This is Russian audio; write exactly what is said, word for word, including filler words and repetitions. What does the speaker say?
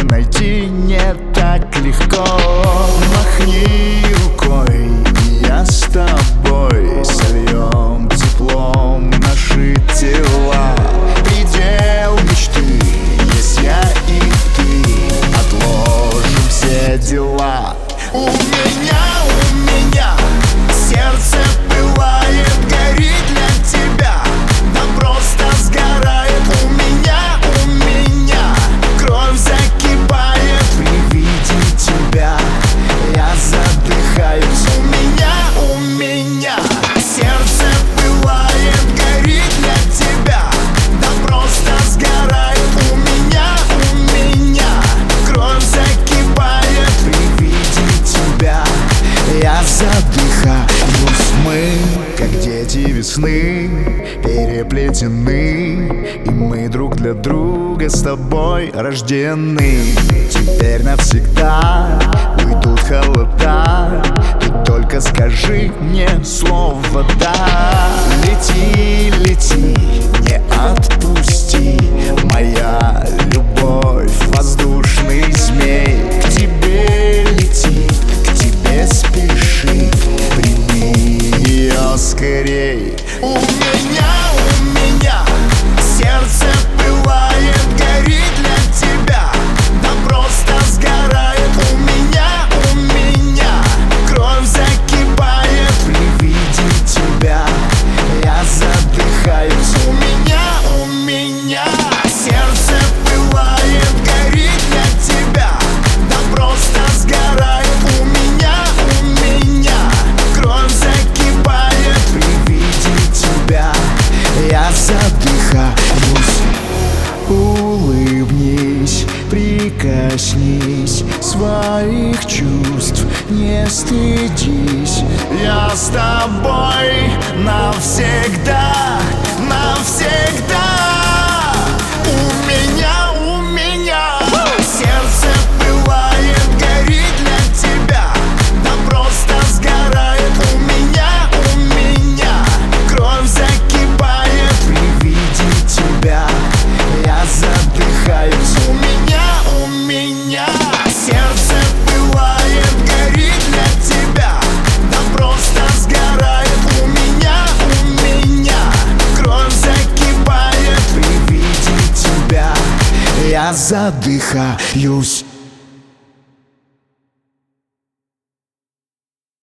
найти не так легко. Махни рукой, и я с тобой сольем теплом наши тела. Предел мечты есть я и ты, отложим все дела. У меня, у меня сердце пылает, горит для тебя, да просто сгорает. У меня, у меня кровь закипает, при виде тебя я задыхаюсь. У меня, у меня сердце пылает, горит для тебя, да просто сгорает. У меня, у меня кровь закипает, при виде тебя я задыхаюсь. Мы, как дети весны, переплетены, и мы друг для друга с тобой рождены. Теперь навсегда уйдут холода, ты только скажи мне слово «да». Лети, лети, не отпусти, моя любовь, воздушный змей. К тебе летит, к тебе спешит, прими ее скорей. У меня, у меня сердце пылает, горит для тебя, да просто сгорает. У меня, у меня кровь закипает, при виде тебя я задыхаюсь. У меня, у меня сердце пылает, горит для тебя, да просто сгорает. У меня, у меня кровь закипает, при виде тебя я задыхаюсь. Улыбнись, прикоснись, своих чувств не стыдись. Я с тобой навсегда, навсегда. У меня, у меня сердце пылает, горит для тебя, да просто сгорает. У меня, у меня кровь закипает, при виде тебя я задыхаюсь. У меня, у меня сердце пылает, горит для тебя, да просто сгорает. У меня, у меня кровь закипает, при виде тебя я задыхаюсь.